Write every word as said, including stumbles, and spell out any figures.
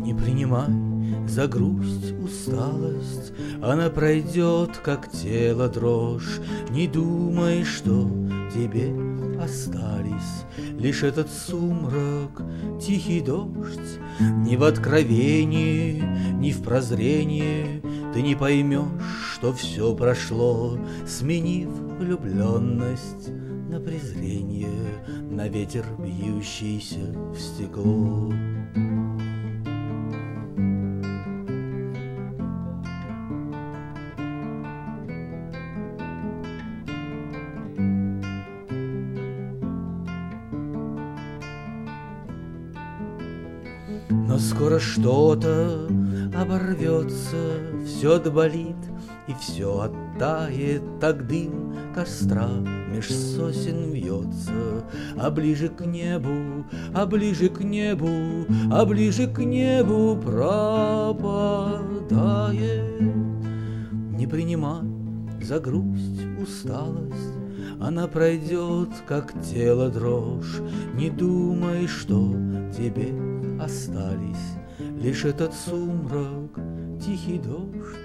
Не принимай за грусть усталость, она пройдет, как тело дрожь. Не думай, что тебе остались лишь этот сумрак, тихий дождь. Ни в откровении, ни в прозрении ты не поймешь, что все прошло, сменив влюбленность на презрение, на ветер, бьющийся в стекло. Но скоро что-то оборвется, все доболит и все оттает, так дым костра меж сосен вьется. А ближе к небу, а ближе к небу, а ближе к небу пропадает. Не принимай за грусть усталость, она пройдет, как тело дрожь. Не думай, что тебе остались лишь этот сумрак, тихий дождь.